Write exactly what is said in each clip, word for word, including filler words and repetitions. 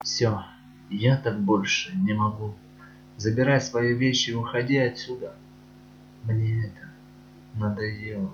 Все, я так больше не могу. Забирай свои вещи и уходи отсюда. Мне это надоело.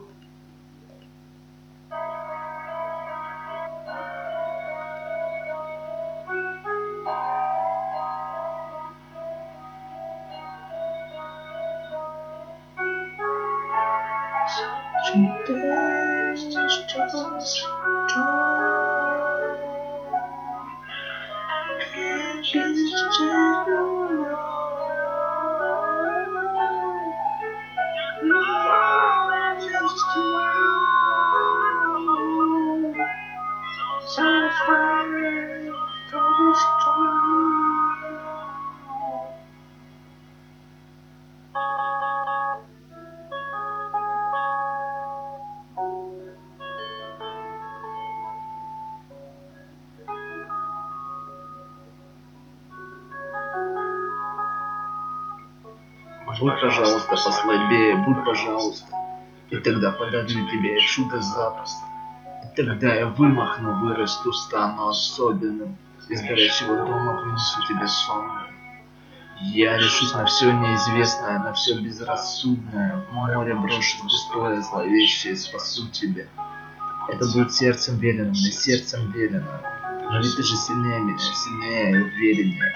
Будь, пожалуйста, послабее, будь, пожалуйста. И тогда подарю тебе чудо запросто. И тогда я вымахну, вырасту, стану особенным. Из горящего дома принесу тебе сонное. Я решусь на все неизвестное, на все безрассудное. В море брошу густое, зловещее, спасу тебя. Это будет сердцем велено, мне сердцем велено. Но ведь ты же сильнее меня, сильнее и увереннее.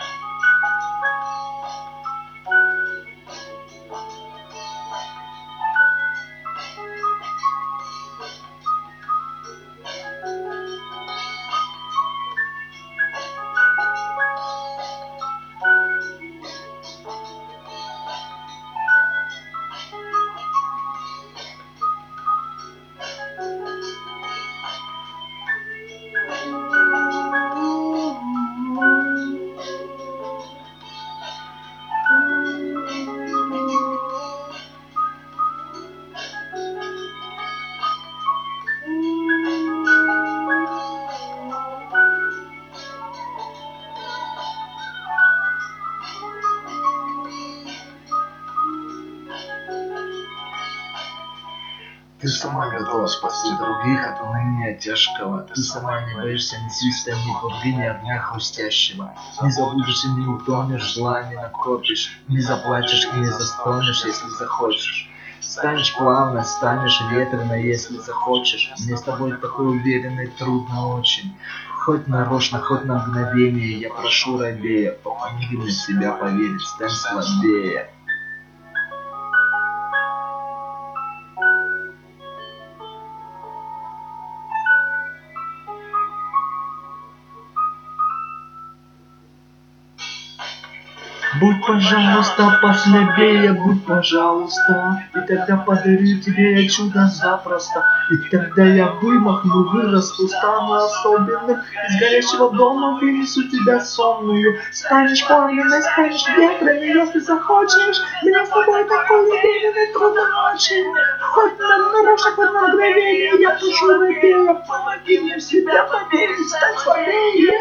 Ты сама готова спасти других от уныния тяжкого. Ты сама не боишься ни свиста, ни пурги, ни огня хрустящего. Не забудешь и не утонешь, зла не накопишь. Не заплачешь и не застонешь, если захочешь. Станешь плавно, станешь ветрено, если захочешь. Мне с тобой такой уверенный трудно очень. Хоть нарочно, хоть на мгновение, я прошу робея, помоги мне в себя поверить, стань слабее. Будь, пожалуйста, послабее, будь, пожалуйста. И тогда подарю тебе чудо запросто. И тогда я вымахну, вырасту, стану особенным. Из горящего дома вынесу тебя сонную. Станешь пламенной, станешь ветрами, если захочешь. Мне с тобой такой уверенный трудно очень. Хоть на нарочно, хоть на мгновение, я прошу робея, помоги мне в себя поверить, стань слабее.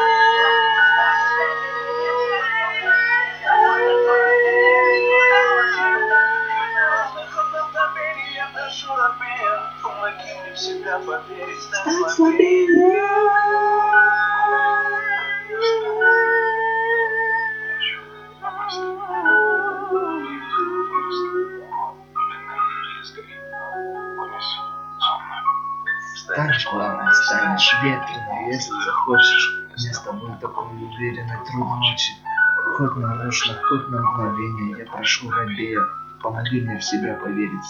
Себя поверить, стать слабее. Станешь плавно, станешь ветреной, если захочешь. Мне с тобой такой уверенный трудно очень. Хоть нарочно, хоть на мгновение, я прошу робея, помоги мне в себя поверить.